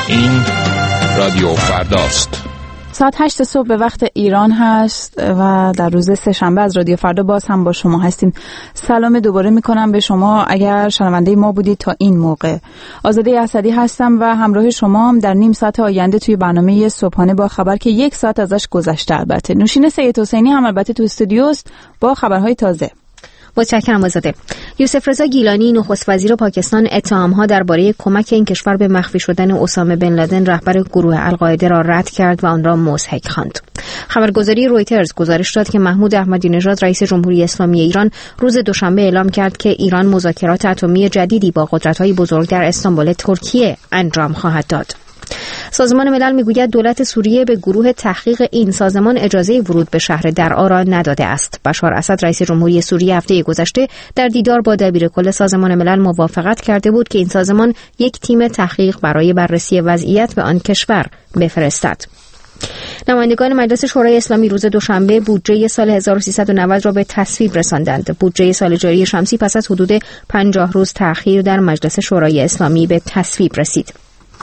این رادیو فرداست. ساعت 8 صبح به وقت ایران هست و در روز سه‌شنبه از رادیو فردا باز هم با شما هستیم. سلام دوباره میکنم به شما اگر شنونده ما بودید تا این موقع. آزاده اسدی هستم و همراه شما هم در نیم ساعت آینده توی برنامه صبحانه با خبر که یک ساعت ازش گذشته. البته نوشین سید حسینی هم البته تو استودیوست با خبرهای تازه. متشکرم آزاده. یوسف رضا گیلانی نخست وزیر پاکستان اتهام‌ها درباره کمک این کشور به مخفی شدن اسامه بن لادن رهبر گروه القاعده را رد کرد و آن را مضحک خواند. خبرگزاری رویترز گزارش داد که محمود احمدی نژاد رئیس جمهوری اسلامی ایران روز دوشنبه اعلام کرد که ایران مذاکرات اتمی جدیدی با قدرت‌های بزرگ در استانبول ترکیه انجام خواهد داد. سازمان ملل میگوید دولت سوریه به گروه تحقیق این سازمان اجازه ورود به شهر درعا را نداده است. بشار اسد رئیس جمهوری سوریه هفته گذشته در دیدار با دبیرکل سازمان ملل موافقت کرده بود که این سازمان یک تیم تحقیق برای بررسی وضعیت به آن کشور بفرستد. نمایندگان مجلس شورای اسلامی روز دوشنبه بودجه سال 1390 را به تصویب رساندند. بودجه سال جاری شمسی پس از حدود 50 روز تأخیر در مجلس شورای اسلامی به تصویب رسید.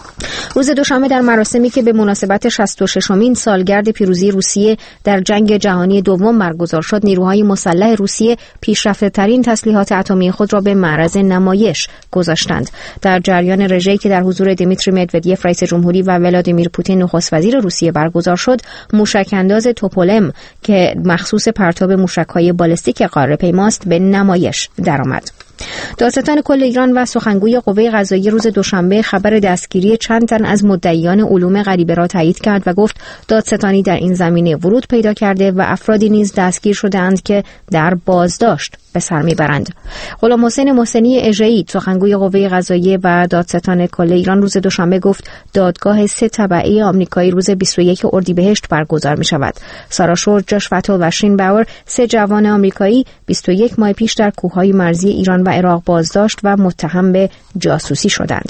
روز دوشنبه در مراسمی که به مناسبت 66مین سالگرد پیروزی روسیه در جنگ جهانی دوم برگزار شد، نیروهای مسلح روسیه پیشرفته‌ترین تسلیحات اتمی خود را به معرض نمایش گذاشتند. در جریان رژه‌ای که در حضور دیمیتری مدودیف رئیس جمهوری و ولادیمیر پوتین نخست وزیر روسیه برگزار شد، موشک انداز توپولم که مخصوص پرتاب موشک‌های بالستیک قاره پیماست به نمایش درآمد. دادستان کل ایران و سخنگوی قوه قضاییه روز دوشنبه خبر دستگیری چند تن از مدعیان علوم غریبه را تایید کرد و گفت دادستانی در این زمینه ورود پیدا کرده و افرادی نیز دستگیر شده‌اند که در بازداشت به سر میبرند. غلام حسین محسنی اژه‌ای سخنگوی قوه قضاییه و دادستان کل ایران روز دوشنبه گفت دادگاه 3 تبعه آمریکایی روز 21 اردیبهشت برگزار می‌شود. سارا شور، جاش فتل و شین باور 3 جوان آمریکایی 21 ماه پیش در کوههای مرزی ایران و عراق بازداشت و متهم به جاسوسی شدند.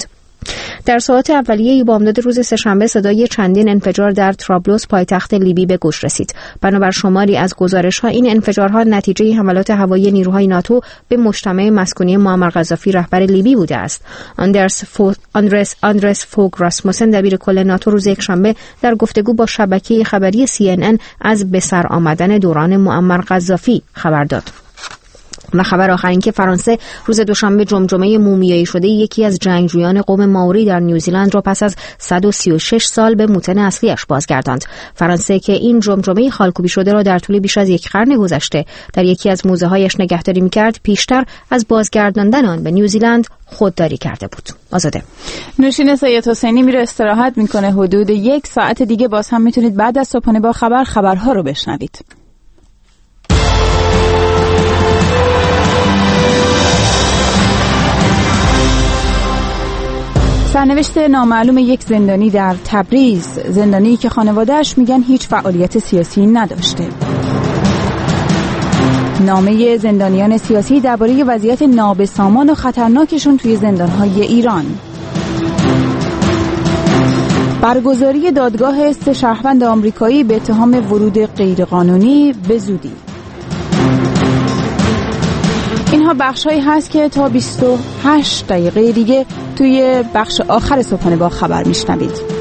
در ساعات اولیه بامداد روز سه‌شنبه صدای چندین انفجار در طرابلس پایتخت لیبی به گوش رسید. بنابر شماری از گزارش‌ها این انفجارها نتیجه حملات هوایی نیروهای ناتو به مجتمع مسکونی معمر قذافی رهبر لیبی بوده است. آندرس فوگ راسموسن دبیرکل ناتو روز یکشنبه در گفتگو با شبکه خبری CNN از به سر آمدن دوران معمر قذافی خبر داد. و خبر آخر این که فرانسه روز دوشنبه جمجمه مومیایی شده یکی از جنگجویان قوم مائوری در نیوزیلند را پس از 136 سال به موطن اصلیش بازگرداند. فرانسه که این جمجمه خالکوبی شده را در طول بیش از یک قرن گذشته در یکی از موزه‌هایش نگهداری می‌کرد، پیشتر از بازگرداندن آن به نیوزیلند خودداری کرده بود. آزاده. نوشین سید حسینی میره استراحت میکنه. حدود یک ساعت دیگه باز هم میتونید بعد از صبحانه با خبرها رو بشنوید. سرنوشت نامعلوم یک زندانی در تبریز، زندانی که خانواده‌اش میگن هیچ فعالیت سیاسی نداشته. نامه زندانیان سیاسی درباره وضعیت نابسامان و خطرناکشون توی زندان‌های ایران. برگزاری دادگاه 3 شهروند آمریکایی به اتهام ورود غیرقانونی به زودی. اینها بخش‌هایی هست که تا 28 دقیقه دیگه توی بخش آخر صبحانه با خبر میشنوید.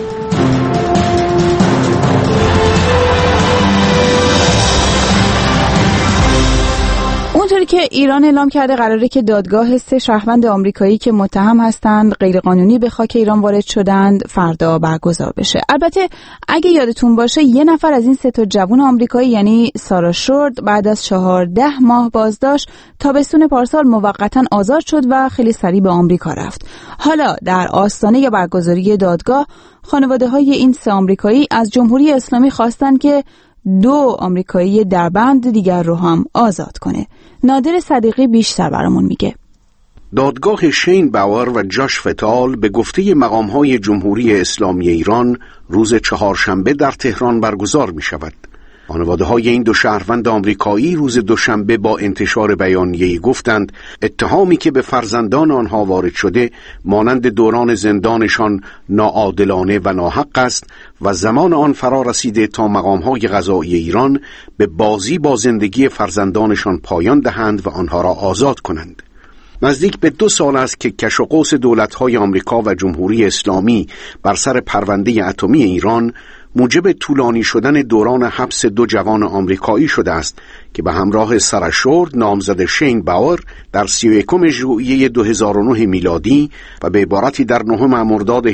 اونطوری که ایران اعلام کرده قراره که دادگاه 3 شهروند آمریکایی که متهم هستند غیرقانونی به خاک ایران وارد شدند فردا برگزار بشه. البته اگه یادتون باشه یه نفر از این 3 جوان آمریکایی یعنی سارا شورد بعد از 14 ماه بازداشت تابستون پارسال موقتا آزاد شد و خیلی سریع به آمریکا رفت. حالا در آستانه برگزاری دادگاه خانواده‌های این 3 آمریکایی از جمهوری اسلامی خواستن که 2 آمریکایی دربند دیگر رو هم آزاد کنه. نادر صدیقی بیشتر برامون میگه. دادگاه شین باور و جاش فتال به گفته مقام‌های جمهوری اسلامی ایران روز چهارشنبه در تهران برگزار می شود. خانواده‌های این 2 شهروند آمریکایی روز دوشنبه با انتشار بیانیه‌ای گفتند اتهامی که به فرزندان آنها وارد شده مانند دوران زندانشان ناعادلانه و ناحق است و زمان آن فرا رسیده تا مقام‌های قضایی ایران به بازی با زندگی فرزندانشان پایان دهند و آنها را آزاد کنند. نزدیک به 2 سال است که کش و قوس دولت‌های آمریکا و جمهوری اسلامی بر سر پرونده اتمی ایران موجب طولانی شدن دوران حبس 2 جوان آمریکایی شده است که به همراه سارا شورد نامزد شین باور در 31 ژوئیه 2009 میلادی و به عبارتی در 9 مرداد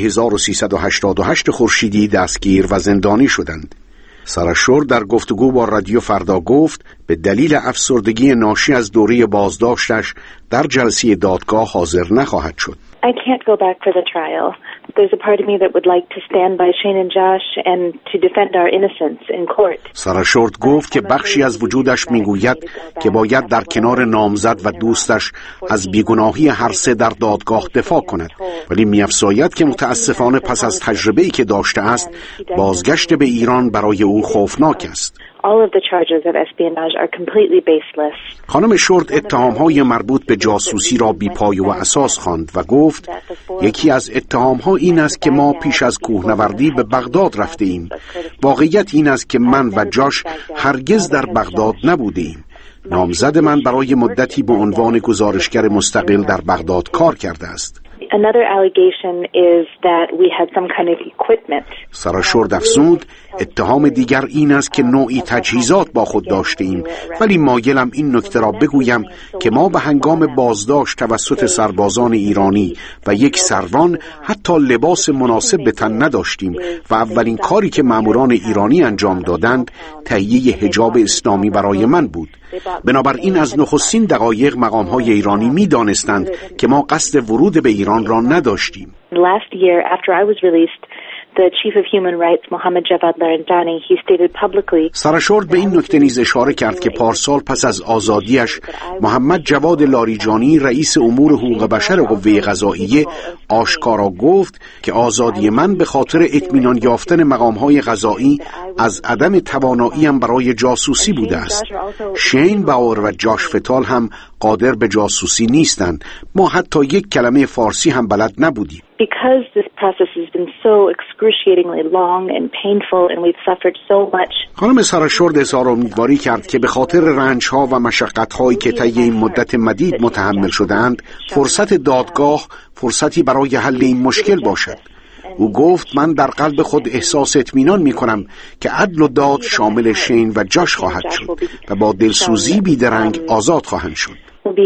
1388 خورشیدی دستگیر و زندانی شدند. سارا شورد در گفتگو با رادیو فردا گفت به دلیل افسردگی ناشی از دوره بازداشتش در جلسه دادگاه حاضر نخواهد شد. I can't go back for the trial. There's a part of me that would like to stand by Shane and Josh and to defend our innocence in court. سارا شورد گفت که بخشی از وجودش میگوید که باید در کنار نامزد و دوستش از بیگناهی هر سه در دادگاه دفاع کند، ولی می‌افزاید که متاسفانه پس از تجربه‌ای که داشته است بازگشت به ایران برای او خوفناک است. All of the charges of espionage are completely baseless. خانم شورد اتهام‌های مربوط به جاسوسی را بی‌پایه و اساس خواند و گفت یکی از اتهام‌ها این است که ما پیش از کوهنوردی به بغداد رفته ایم. واقعیت این است که من و جاش هرگز در بغداد نبودیم. نامزد من برای مدتی به عنوان گزارشگر مستقل در بغداد کار کرده است. Another allegation is that we had some kind of equipment. سارا شورد افزود اتهام دیگر این است که نوعی تجهیزات با خود داشته ایم، ولی مایلم این نکته را بگویم که ما به هنگام بازداشت توسط سربازان ایرانی و یک سروان حتی لباس مناسب به تن نداشتیم و اولین کاری که ماموران ایرانی انجام دادند تهیه حجاب اسلامی برای من بود. بنابراین از نخستین دقایق مقام‌های ایرانی می‌دانستند که ما قصد ورود به ایران را نداشتیم. Last year after I was released, the Chief of Human Rights, Mohammed Javad Laranjani, he stated publicly. سارا شورد به این نکته نیز اشاره کرد که پارسال پس از آزادیش محمد جواد لاریجانی رئیس امور حقوق بشر قوه قضاییه آشکارا گفت که آزادی من به خاطر اطمینان یافتن مقام‌های قضایی از عدم تواناییم برای جاسوسی بوده است. شین باور و جاش فتال هم قادر به جاسوسی نیستند. ما حتی یک کلمه فارسی هم بلد نبودیم. Because this process has been so excruciatingly long and painful and we've suffered so much. خانم سارا شورد اظهار امیدواری کرد که به خاطر رنج‌ها و مشقت‌هایی که طی این مدت مدید متحمل شده‌اند، فرصت دادگاه فرصتی برای حل این مشکل باشد. او گفت من در قلب خود احساس اطمینان می‌کنم که عدل و داد شامل شین و جاش خواهد شد و با دلسوزی بیدرنگ آزاد خواهند شد.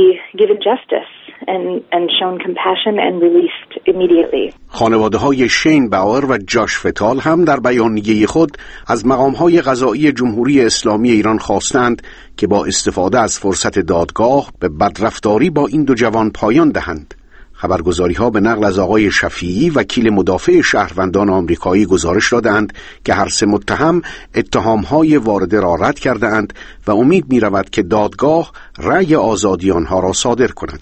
And shown compassion and released immediately. خانواده‌های شین باور و جاش فتال هم در بیانیه خود از مقام‌های قضایی جمهوری اسلامی ایران خواستند که با استفاده از فرصت دادگاه به بدرفتاری با این 2 جوان پایان دهند. خبرگزاری‌ها به نقل از آقای شفیعی وکیل مدافع شهروندان آمریکایی گزارش دادند که هر 3 متهم اتهام‌های وارده را رد کرده‌اند و امید می‌رود که دادگاه رأی آزادی آنها را صادر کند.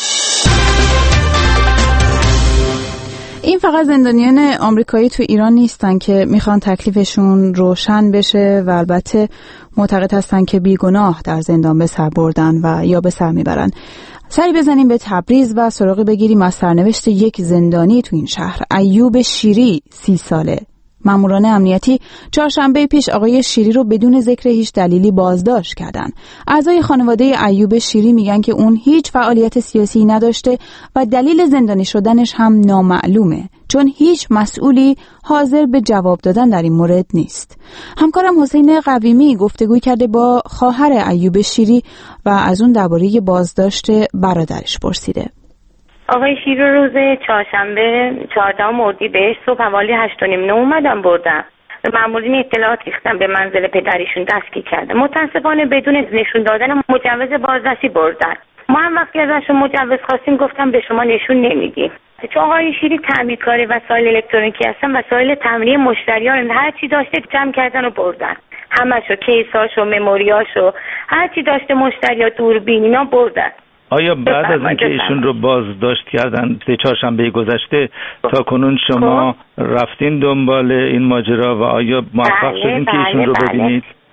این فقط زندانیان آمریکایی تو ایران نیستن که میخوان تکلیفشون روشن بشه و البته معتقد هستن که بیگناه در زندان به سر بردن و یا به سر میبرن. سری بزنیم به تبریز و سراغی بگیریم از سرنوشت یک زندانی تو این شهر. ایوب شیری 30 ساله. ماموران امنیتی چهارشنبه پیش آقای شیری رو بدون ذکر هیچ دلیلی بازداشت کردن. اعضای خانواده ایوب شیری میگن که اون هیچ فعالیت سیاسی نداشته و دلیل زندانی شدنش هم نامعلومه، چون هیچ مسئولی حاضر به جواب دادن در این مورد نیست. همکارم حسین قویمی گفتگو کرده با خواهر ایوب شیری و از اون درباره بازداشت برادرش پرسیده. آقای شیری روز چهارشنبه 14 اردیبهشت صبح حوالی 8:30 اومدم بردم. مامورین اطلاعات ریختن به منزل پدریشون دستگیر کردن. متاسفانه بدون نشون دادن مجوز بازرسی بردن. ما هم وقتی ازشون مجوز خواستیم گفتم به شما نشون نمیدیم. چون آقای شیری تعمیرکار وسایل الکترونیکی هستن، وسایل تمرین مشتریان هر چی داشته جمع کردن و بردن. همشو کیساشو، مموریاشو، هر چی داشته مشتریا، دوربین اینا بردن. آیا بعد از اینکه ایشون رو بازداشت کردن چهارشنبه گذشته تا کنون شما رفتین دنبال این ماجرا و آیا موفق شدین که ایشون رو ببینید؟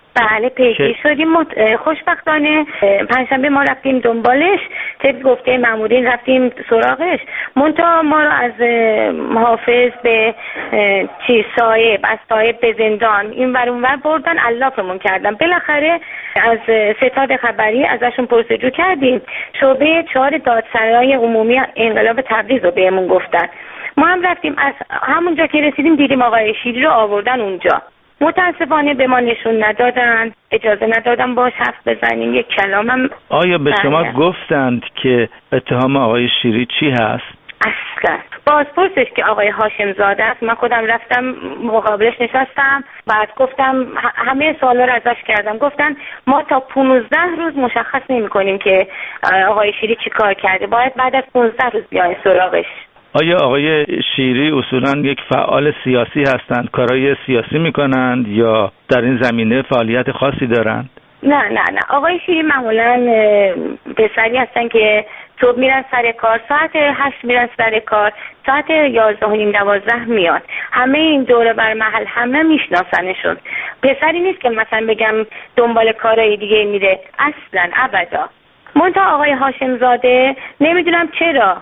بله پیگیری شدیم. خوشبختانه پنجشنبه ما رفتیم دنبالش، طبق گفته مامورین رفتیم سراغش. منتها ما رو از محافظ به صاحب، از صاحب به زندان این ور اون ور بردن، علافمون کردن. بالاخره از ستاد خبری ازشون پرسجو کردیم. شعبه 4 دادسرای عمومی انقلاب تبریز رو بهمون گفتن. ما هم رفتیم، از همونجا که رسیدیم دیدیم آقای شیری رو آوردن اونجا. متاسفانه به ما نشون ندادن، اجازه ندادن باش حرف بزنیم، یک کلام هم. آیا به شما گفتند که اتهام آقای شیری چی هست؟ اصلا بازپرسش که آقای هاشم زاده است، من خودم رفتم مقابلش نشستم، بعد گفتم همه سوالا رو ازش کردم. گفتن ما تا 15 روز مشخص نمی کنیم که آقای شیری چی کار کرده، باید بعد از 15 روز بیاین سراغش. آیا آقای شیری اصولاً یک فعال سیاسی هستند؟ کارهای سیاسی میکنند یا در این زمینه فعالیت خاصی دارند؟ نه آقای شیری معمولاً پسری هستن که صبح میرن سر کار، ساعت 8 میرن سر کار، ساعت 11:30-12 میاد. همه این دوره بر محل همه میشناسنشون. پسری نیست که مثلا بگم دنبال کارهای دیگه میره، اصلاً ابدا. منتها آقای هاشم زاده نمیدونم چرا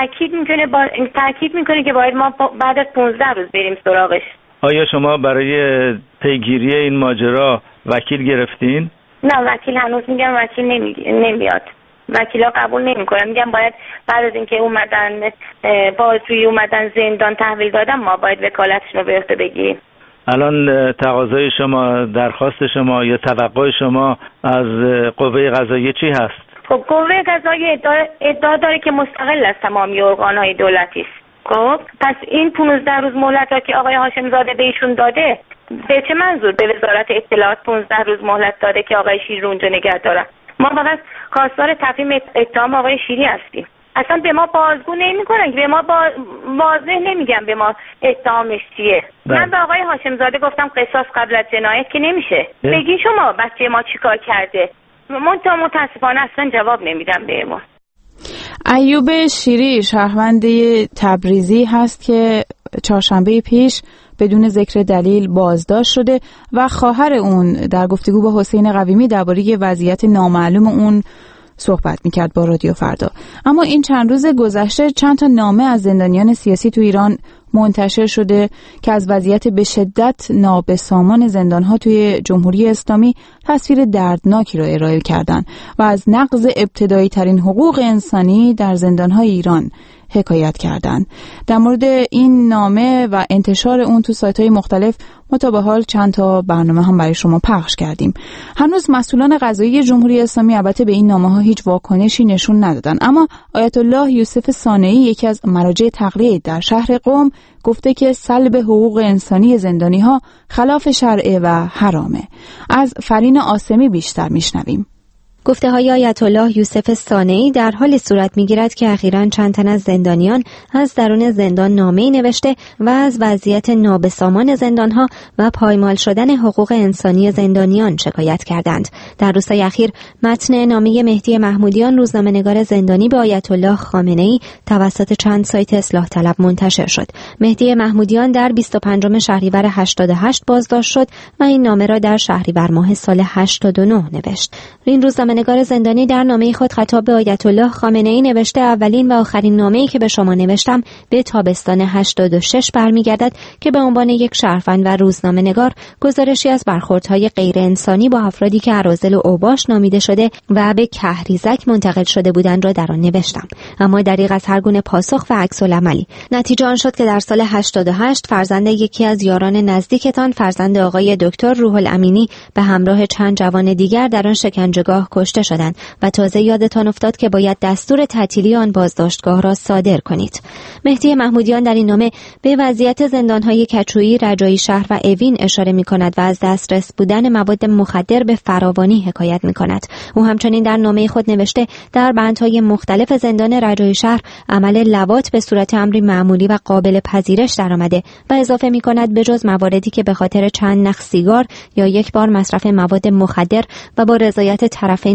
تاکید میکنه که باید ما بعد از 15 روز بریم سراغش. آیا شما برای پیگیری این ماجرا وکیل گرفتین؟ نه وکیل هنوز میگم وکیل نمیاد. وکیلا قبول نمیکنن، میگم باید بعد از اینکه اومدن بازجویی اومدن زندان تحویل دادن ما باید وکالتشون رو به عهده بگیریم. الان تقاضای شما، درخواست شما یا توقع شما از قوه قضاییه چی هست؟ خب قوه قضاییه ادعا داره که مستقل از تمامی ارگان‌های دولتی است. خب پس این 15 روز مهلت را که آقای هاشم زاده به ایشون داده، به چه منظور به وزارت اطلاعات 15 روز مهلت داده که آقای شیری رو اونجا نگه دارن؟ ما فقط خواستار تفهیم اتهام آقای شیری هستیم. اصلا به ما بازگو نمی‌کنن، به ما واضح نمیگن به ما اتهامش چیه. من به آقای هاشم زاده گفتم قصاص قبل از جنایت که نمیشه. بگی شما بچه ما چیکار کرده؟ متاسفانه اصلا جواب نمیدم به ما. ایوب شیری شهروند تبریزی هست که چهارشنبه پیش بدون ذکر دلیل بازداشت شده و خواهر اون در گفتگو با حسین قویمی درباره وضعیت نامعلوم اون صحبت میکرد با رادیو فردا. اما این چند روز گذشته چند تا نامه از زندانیان سیاسی تو ایران منتشر شده که از وضعیت به شدت نابسامان زندانها توی جمهوری اسلامی تصویر دردناکی را ارائه کردن و از نقض ابتدایی ترین حقوق انسانی در زندانهای ایران حکایت کردند. در مورد این نامه و انتشار اون تو سایت‌های مختلف ما تا به حال چند تا برنامه هم برای شما پخش کردیم. هنوز مسئولان قضایی جمهوری اسلامی البته به این نامه‌ها هیچ واکنشی نشون ندادن، اما آیت الله یوسف صانعی یکی از مراجع تقلید در شهر قم گفته که سلب حقوق انسانی زندانی‌ها خلاف شرع و حرامه. از فرین آسمی بیشتر میشنویم. گفته های آیت الله یوسف صانعی در حال صورت میگیرد که اخیراً چند تن از زندانیان از درون زندان نامه‌ای نوشته و از وضعیت نابسامان زندانها و پایمال شدن حقوق انسانی زندانیان شکایت کردند. در روزهای اخیر متن نامه مهدی محمودیان روزنامه‌نگار زندانی به آیت الله خامنه‌ای توسط چند سایت اصلاح طلب منتشر شد. مهدی محمودیان در 25 شهریور 88 بازداشت شد و این نامه را در شهریور ماه سال 89 نوشت. این روزنامه‌نگار زندانی در نامه خود خطاب به آیت الله خامنه‌ای نوشته اولین و آخرین نامه‌ای که به شما نوشتم به تابستان 86 برمیگردد که به عنوان یک شهروند و روزنامه‌نگار گزارشی از برخوردهای غیر انسانی با افرادی که اراذل و اوباش نامیده شده و به کهریزک منتقل شده بودند را در آن نوشتم، اما دریغ از هر گونه پاسخ و عکس‌العملی. نتیجه آن شد که در سال 88 فرزند یکی از یاران نزدیکتان، فرزند آقای دکتر روح الامینی، به همراه چند جوان دیگر در آن شکنجهگاه کشته شدند و تازه یادتان افتاد که باید دستور تعطیلی آن بازداشتگاه را صادر کنید. مهدی محمودیان در این نامه به وضعیت زندان‌های کچویی، رجایی شهر و اوین اشاره می‌کند و از دسترس بودن مواد مخدر به فراوانی حکایت می‌کند. او همچنین در نامه خود نوشته در بندهای مختلف زندان رجایی شهر عمل لواط به صورت امری معمولی و قابل پذیرش درآمده و اضافه می‌کند به جز مواردی که به خاطر چند نخ سیگار یا یک بار مصرف مواد مخدر و با رضایت طرفین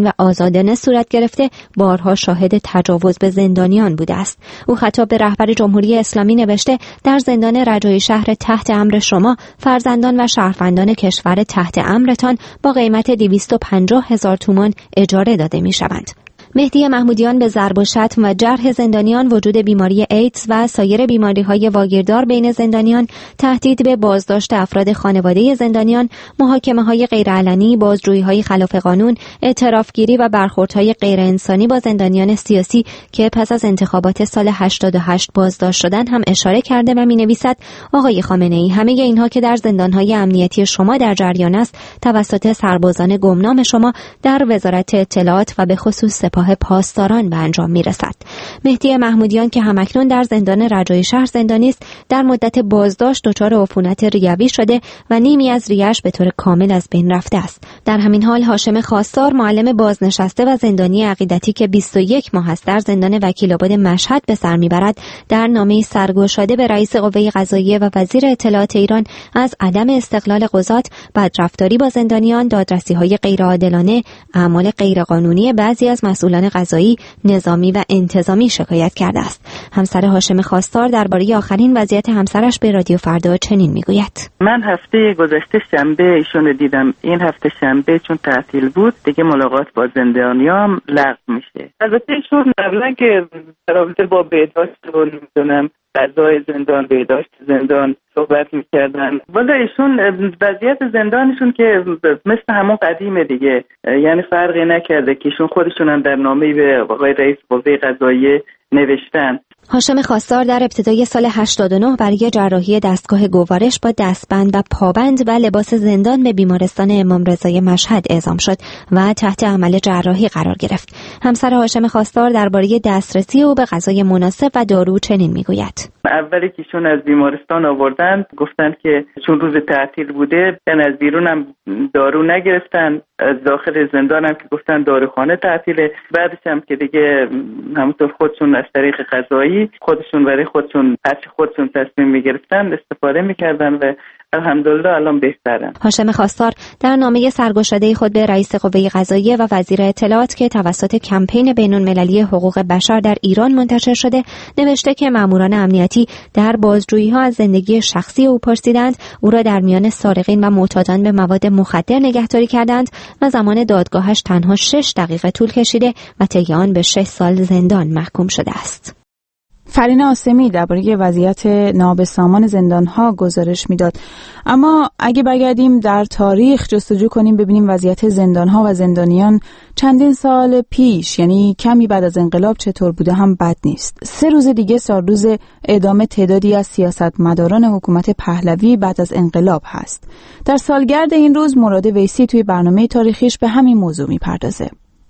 آنلاین و آزادانه صورت گرفته بارها شاهد تجاوز به زندانیان بوده است. او خطاب به رهبر جمهوری اسلامی نوشته در زندان رجایی شهر تحت امر شما فرزندان و شهروندان کشور تحت امرتان با قیمت 250,000 تومان اجاره داده می‌شوند. مهدی محمودیان به ضرب و شتم و جرح زندانیان، وجود بیماری ایدز و سایر بیماری‌های واگیردار بین زندانیان، تهدید به بازداشت افراد خانواده زندانیان، محاکمه‌های غیرعلنی، بازجویی‌های خلاف قانون، اعترافگیری و برخوردهای غیرانسانی با زندانیان سیاسی که پس از انتخابات سال 88 بازداشت شدند هم اشاره کرده و می‌نویسد آقای خامنه‌ای، همه اینها که در زندان‌های امنیتی شما در جریان است توسط سربازان گمنام شما در وزارت اطلاعات و به خصوص سپاه پاسداران به انجام میرسد. مهدی محمودیان که همکنون در زندان رجایی شهر زندانی است، در مدت بازداشت دچار عفونت ریوی شده و نیمی از ریه‌اش به طور کامل از بین رفته است. در همین حال هاشم خواستار، معلم بازنشسته و زندانی عقیدتی که 21 ماه است در زندان وکیل‌آباد مشهد به سر میبرد، در نامه‌ای سرگشاده به رئیس قوه قضاییه و وزیر اطلاعات ایران از عدم استقلال قضات، بدرفتاری با زندانیان، دادرسی‌های غیرعادلانه، اعمال غیرقانونی بعضی از مسئولان قضایی، نظامی و انتظامی شکایت کرده است. همسر هاشم خواستار درباره آخرین وضعیت همسرش به رادیو فردا چنین میگوید: من هفته گذشته شنبه ایشون دیدم. این هفته شنبه چون تعطیل بود دیگه ملاقات با زندانیام لغو میشه. البته ایشون قبلا که در رابطه با بهداشت و نمیدونم فضای زندان، بهداشت زندان صحبت میکردن، ولی ایشون وضعیت زندانشون که مثل همون قدیمه دیگه، یعنی فرقی نکرده که ایشون خودشون هم در نامه‌ای به آقای رئیس قوه قضاییه نوشتن. هاشم خواستار در ابتدای سال 89 برای جراحی دستگاه گوارش با دستبند و پابند و لباس زندان به بیمارستان امام رضای مشهد اعزام شد و تحت عمل جراحی قرار گرفت. همسر هاشم خواستار درباره دسترسی او به غذای مناسب و دارو چنین میگوید: اولی که ایشون از بیمارستان آوردن گفتن که چون روز تعطیل بوده از بیرون هم دارو نگرفتن، از داخل زندان هم که گفتن داروخانه تعطیله. بعدش هم که دیگه همونطور خودشون از طریق قضایی خودشون برای خودشون هرچی خودشون تصمیم میگرفتن استفاده میکردن و الحمدلله الان بهترن. هاشم خواستار در نامه سرگشاده خود به رئیس قوه قضاییه و وزیر اطلاعات که توسط کمپین بین‌المللی حقوق بشر در ایران منتشر شده نوشته که ماموران امنیتی در بازجویی‌ها از زندگی شخصی او پرسیدند، او را در میان سارقین و معتادان به مواد مخدر نگهداری کردند و زمان دادگاهش تنها 6 دقیقه طول کشیده و طی آن به 6 سال زندان محکوم شده است. فرین آسمی درباره وضعیت نابسامان زندان‌ها گزارش میداد. اما اگه برگردیم در تاریخ جستجو کنیم ببینیم وضعیت زندان‌ها و زندانیان چندین سال پیش، یعنی کمی بعد از انقلاب چطور بوده هم بد نیست. 3 روز دیگه سالروز اعدام تعدادی از سیاستمداران حکومت پهلوی بعد از انقلاب هست. در سالگرد این روز مراد ویسی توی برنامه تاریخیش به همین موضوع میپردازه.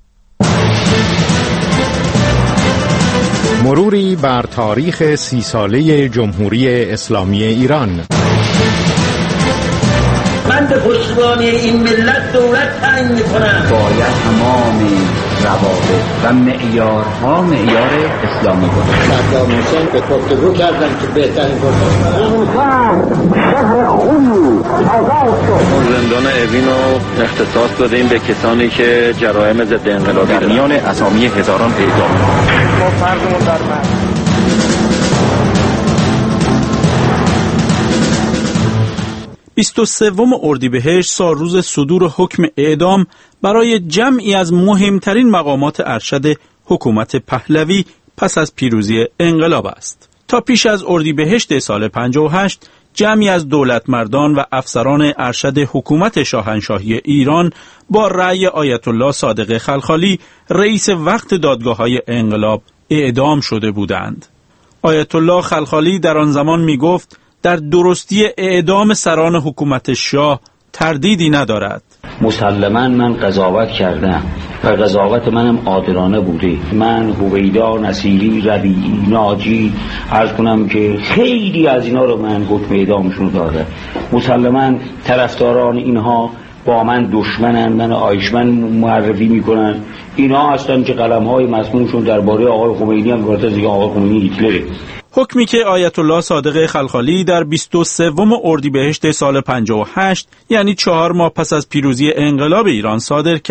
مروری بر تاریخ 30 ساله جمهوری اسلامی ایران. من به پشتیبانی این ملت دولت تعیین میکنم. باید تمام روابط و معیارها معیار اسلامی باشه. صدام حسین به گفتگو کردن که بهترین زندان اوین رو اختصاص دادیم به کسانی که جرایم ضد انقلابی در میان اسامی هزاران اعدام. ما فرضمون در من 23 اردیبهشت سالروز صدور حکم اعدام برای جمعی از مهمترین مقامات ارشد حکومت پهلوی پس از پیروزی انقلاب است. تا پیش از اردیبهشت سال 58 جمعی از دولتمردان و افسران ارشد حکومت شاهنشاهی ایران با رأی آیت الله صادق خلخالی رئیس وقت دادگاه‌های انقلاب اعدام شده بودند. آیت الله خلخالی در آن زمان می گفت در درستی اعدام سران حکومت شاه تردیدی ندارد. مسلماً من قضاوت کردم و قضاوت منم عادلانه بوده. من هویدا، نصیری، ربیعی، ناجی عرض کنم که خیلی از اینا رو من حکم اعدامشون داده. مسلماً طرفداران اینها با من دشمنن، من آیشمن معرفی میکنن. اینا هستن که قلم‌های مسمومشون درباره آقای خمینی هم گفته دیگه آقای خمینی هیتلره. حکمی که آیت الله صادق خلخالی در 23 اردیبهشت سال 58 یعنی 4 ماه پس از پیروزی انقلاب ایران صادر کرد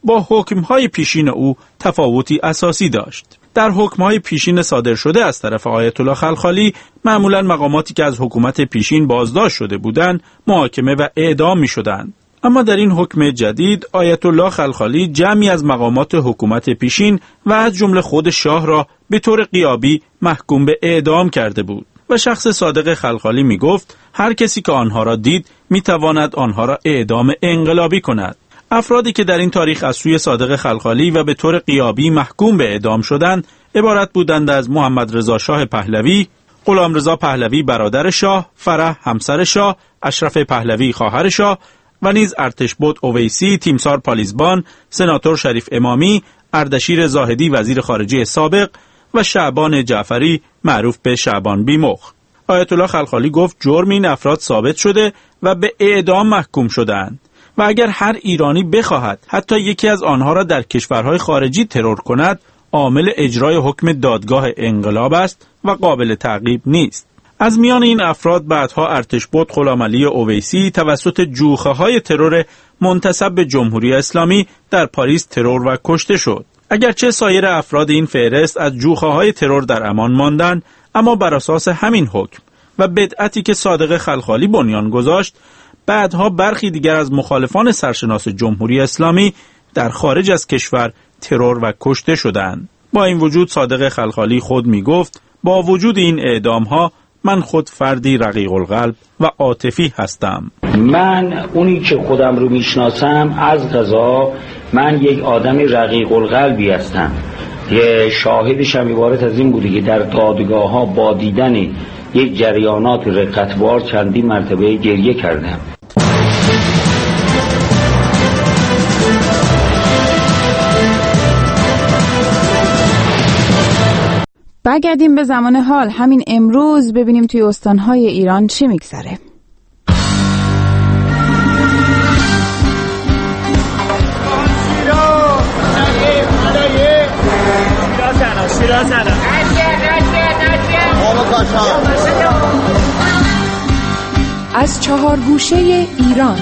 با حکم‌های پیشین او تفاوتی اساسی داشت. در حکم‌های پیشین صادر شده از طرف آیت الله خلخالی معمولاً مقاماتی که از حکومت پیشین بازداشت شده بودند محاکمه و اعدام می‌شدند. اما در این حکم جدید آیت الله خلخالی جمعی از مقامات حکومت پیشین و از جمله خود شاه را به طور غیابی محکوم به اعدام کرده بود و شخص صادق خلخالی می گفت هر کسی که آنها را دید می تواند آنها را اعدام انقلابی کند. افرادی که در این تاریخ از سوی صادق خلخالی و به طور غیابی محکوم به اعدام شدند عبارت بودند از محمد رضا شاه پهلوی، غلامرضا پهلوی برادر شاه، فرح همسر شاه، اشرف پهلوی خواهر شاه و نیز ارتشبد اویسی، تیمسار پالیزبان، سناتور شریف امامی، اردشیر زاهدی وزیر خارجه سابق و شعبان جعفری معروف به شعبان بیمخ. آیت الله خلخالی گفت جرم این افراد ثابت شده و به اعدام محکوم شدند و اگر هر ایرانی بخواهد حتی یکی از آنها را در کشورهای خارجی ترور کند عامل اجرای حکم دادگاه انقلاب است و قابل تعقیب نیست. از میان این افراد بعدها ارتشبد غلامعلی اویسی توسط جوخه‌های ترور منتسب به جمهوری اسلامی در پاریس ترور و کشته شد. اگرچه سایر افراد این فهرست از جوخه‌های ترور در امان ماندند، اما بر اساس همین حکم و بدعتی که صادق خلخالی بنیان گذاشت، بعدها برخی دیگر از مخالفان سرشناس جمهوری اسلامی در خارج از کشور ترور و کشته شدند. با این وجود صادق خلخالی خود می گفت با وجود این اعدام‌ها من خود فردی رقیق القلب و عاطفی هستم. من اونی که خودم رو میشناسم از قضا من یک آدمی رقیق القلبی هستم. یه شاهدش هم عبارت از این بوده که در دادگاه ها با دیدن یک جریانات رقتبار چندین مرتبه گریه کردم. برگردیم به زمان حال، همین امروز ببینیم توی استانهای ایران چی میگذره. از چهار گوشه ایران.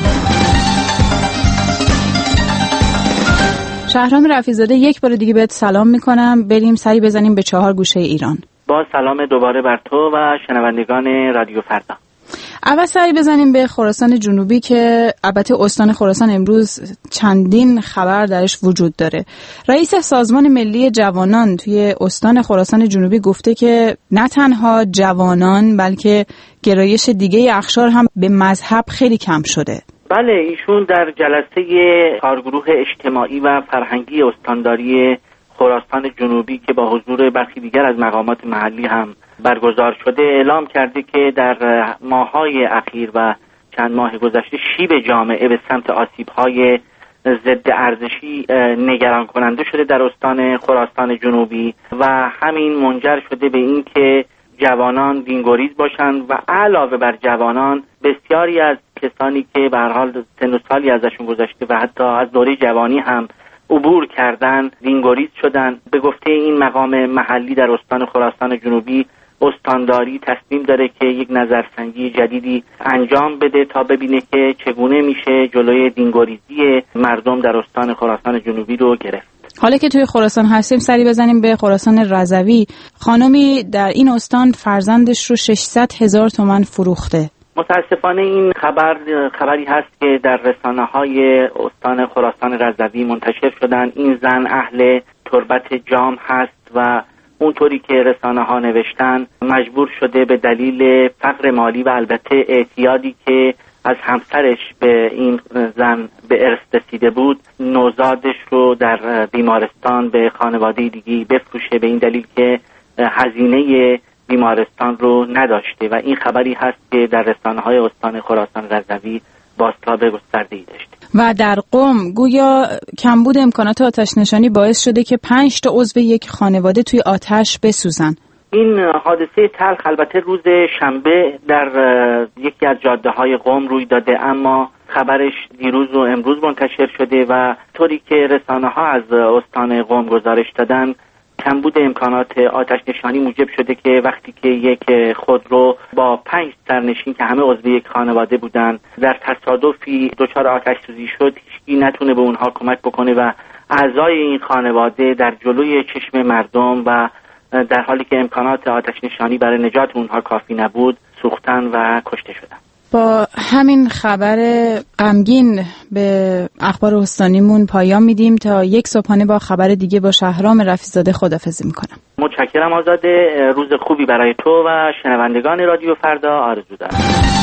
شهرام رفیع‌زاده یک بار دیگه بهت سلام میکنم. بریم سری بزنیم به چهار گوشه ایران. با سلام دوباره بر تو و شنوندگان رادیو فردا. اول سری بزنیم به خراسان جنوبی که البته استان خراسان امروز چندین خبر درش وجود داره. رئیس سازمان ملی جوانان توی استان خراسان جنوبی گفته که نه تنها جوانان بلکه گرایش دیگه اقشار هم به مذهب خیلی کم شده. بله، ایشون در جلسه کارگروه اجتماعی و فرهنگی استانداری خراسان جنوبی که با حضور برخی دیگر از مقامات محلی هم برگزار شده اعلام کرده که در ماه‌های اخیر و چند ماه گذشته شیب جامعه به سمت آسیب‌های ضد ارزشی نگران کننده شده در استان خراسان جنوبی و همین منجر شده به این که جوانان دینگریز باشند و علاوه بر جوانان بسیاری از کسانی که به هر حال سن و سالی ازشون گذشته و حتی از دوره جوانی هم عبور کردن دینگریز شدن. به گفته این مقام محلی در استان خراسان جنوبی استانداری تصمیم داره که یک نظرسنجی جدیدی انجام بده تا ببینه که چگونه میشه جلوی دینگریزی مردم در استان خراسان جنوبی رو گرفت. حالا که توی خراسان هستیم سری بزنیم به خراسان رضوی. خانمی در این استان فرزندش رو 600,000 تومان فروخته. متاسفانه این خبری هست که در رسانه‌های استان خراسان رضوی منتشر شدن. این زن اهل تربت جام هست و اونطوری که رسانه‌ها نوشتن مجبور شده به دلیل فقر مالی و البته اعتیادی که از همسرش به این زن به ارث رسیده بود نوزادش رو در بیمارستان به خانواده دیگی بفروشه به این دلیل که هزینه بیمارستان رو نداشته و این خبری هست که در رسانه‌های استان خراسان رضوی بازتاب گسترده‌ای داشته. و در قم گویا کمبود امکانات آتش نشانی باعث شده که 5 تا عضو یک خانواده توی آتش بسوزن. این حادثه تلخ البته روز شنبه در یکی از جاده‌های قم روی داده، اما خبرش دیروز و امروز منتشر شده و طوری که رسانه‌ها از استان قم گزارش دادن کمبود امکانات آتش نشانی موجب شده که وقتی که یک خودرو با 5 سرنشین که همه عضو یک خانواده بودن در تصادفی دچار آتش سوزی شد، هیچکی نتونه به اونها کمک بکنه و اعضای این خانواده در جلوی چشم مردم و در حالی که امکانات آتش نشانی برای نجات اونها کافی نبود سوختن و کشته شدن. با همین خبر غمگین به اخبار استانیمون پایان میدیم تا یک صبحانه با خبر دیگه با شهرام رفیع‌زاده خداحافظی میکنم. متشکرم آزاده. روز خوبی برای تو و شنوندگان رادیو فردا آرزو دارم.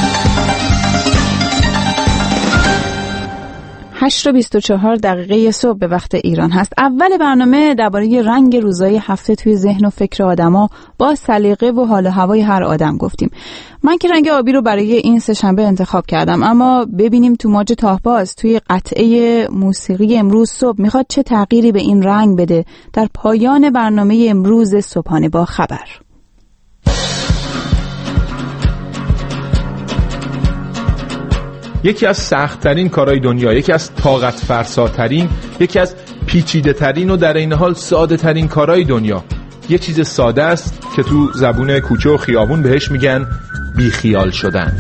8:24 صبح به وقت ایران هست. اول برنامه درباره رنگ روزای هفته توی ذهن و فکر آدما با سلیقه و حال و هوای هر آدم گفتیم. من که رنگ آبی رو برای این سه‌شنبه انتخاب کردم، اما ببینیم تو موج تاهباز توی قطعه موسیقی امروز صبح میخواد چه تغییری به این رنگ بده در پایان برنامه امروز صبحانه با خبر. یکی از سخت‌ترین کارهای دنیا، یکی از طاقت فرساترین، یکی از پیچیده‌ترین و در این حال ساده‌ترین کارهای دنیا یه چیز ساده است که تو زبون کوچه و خیابون بهش میگن بیخیال شدن.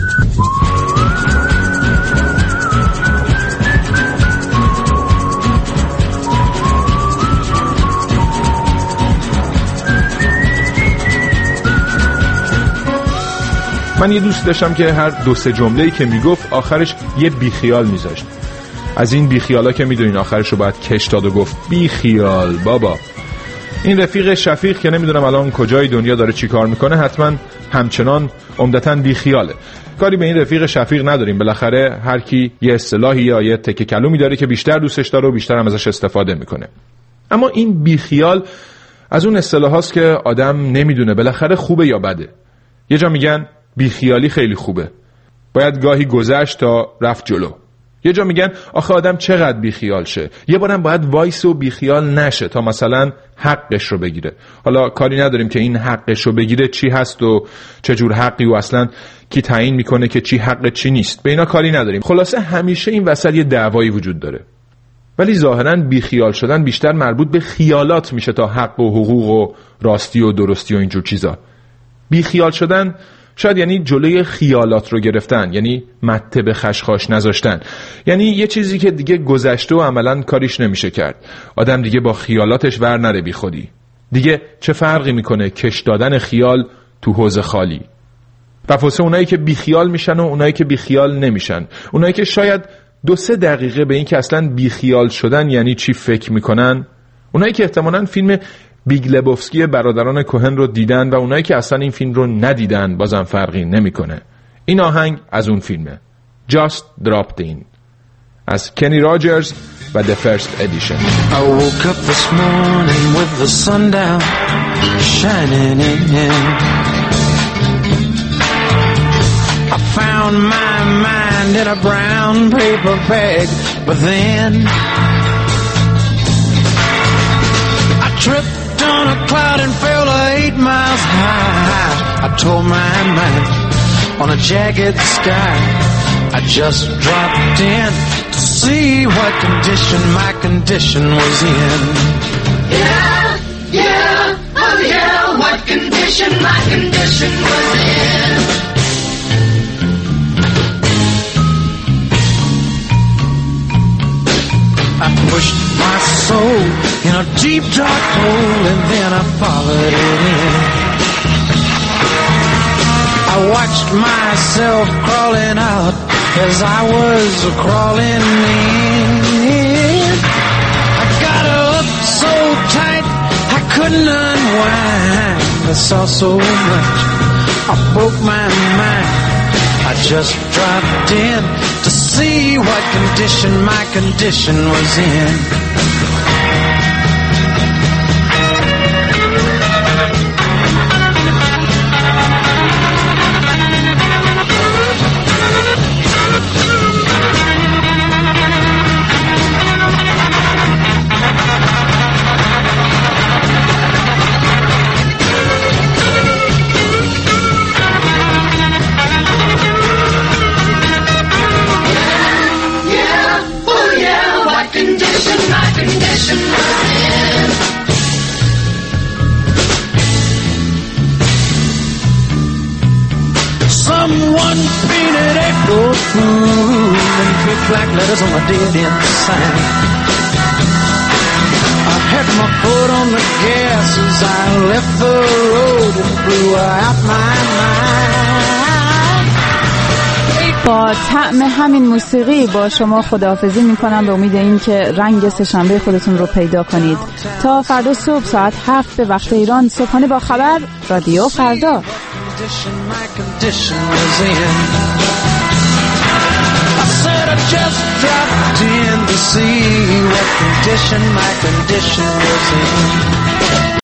من یه دوست داشتم که هر 2-3 جمله‌ای که میگفت آخرش یه بیخیال میذاشت. از این بیخیالا که میدونین آخرش رو باید کش داد و گفت بیخیال بابا. این رفیق شفیق که نمیدونم الان کجای دنیا داره چی کار میکنه، حتما همچنان عمدتاً بیخیاله. کاری به این رفیق شفیق نداریم، بالاخره هر کی یه اصطلاحی یا یه تکه کلومی داره که بیشتر دوستش داره و بیشتر هم ازش استفاده میکنه. اما این بیخیال از اون اصطلاحاست که آدم نمیدونه بالاخره خوبه یا بده. یه جا میگن بیخیالی خیلی خوبه، باید گاهی گذشت تا رفت جلو. یه جا میگن آخه آدم چقدر بیخیال شه، یه بارم باید وایس و بیخیال نشه تا مثلا حقش رو بگیره. حالا کاری نداریم که این حقش رو بگیره چی هست و چجور حقی و اصلا کی تعیین میکنه که چی حق چی نیست، به اینا کاری نداریم. خلاصه همیشه این وسط یه دعوایی وجود داره، ولی ظاهراً بیخیال شدن بیشتر مربوط به خیالات میشه تا حق و حقوق و راستی و درستی و اینجور چیزا. بیخیال شدن شاید یعنی جلوی خیالات رو گرفتن، یعنی مته به خشخاش نذاشتن، یعنی یه چیزی که دیگه گذشته و عملاً کاریش نمیشه کرد. آدم دیگه با خیالاتش ور نره بی خودی. دیگه چه فرقی میکنه کش دادن خیال تو حوض خالی؟ و واسه اونایی که بیخیال میشن و اونایی که بیخیال نمیشن، اونایی که شاید 2-3 دقیقه به این که اصلاً بیخیال شدن یعنی چی فکر میکنن، اونایی که احتمالاً فیلم بیگ لبوفسکی برادران کوهن رو دیدن و اونایی که اصلا این فیلم رو ندیدن بازم فرقی نمیکنه. این آهنگ از اون فیلمه، Just Dropped In از کنی راجرز و The First Edition. I woke up this morning with the sun down shining in. I found my mind in a brown paper bag, but then I tripped on a cloud and fell 8 miles high. I tore my mind on a jagged sky. I just dropped in to see what condition my condition was in. Yeah, oh yeah, what condition my condition was in. I pushed my soul in a deep dark hole and then I followed it in. I watched myself crawling out as I was crawling in. I got up so tight I couldn't unwind. I saw so much, I broke my mind. I just dropped in to see what condition my condition was in. one painted April fool and big black letters on my dead end sign. I had my foot on the gas as I left the road and blew out my mind. با طعم همین موسیقی با شما خداحافظی میکنم به امید این که رنگ سه‌شنبه خودتون رو پیدا کنید. تا فردا صبح ساعت 7 به وقت ایران صبحانه با خبر رادیو فردا. I just dropped in to see what condition my condition was in.